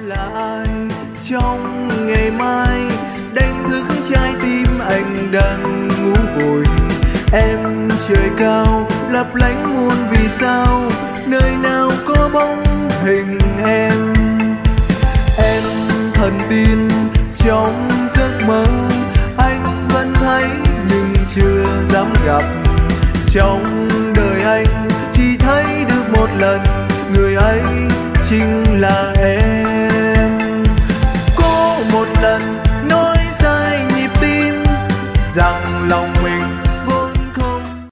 là ai trong ngày mai đánh thức trái tim anh đang ngủ vùi. Em trời cao lấp lánh muôn vì sao, nơi nào có bóng hình em thần tin trong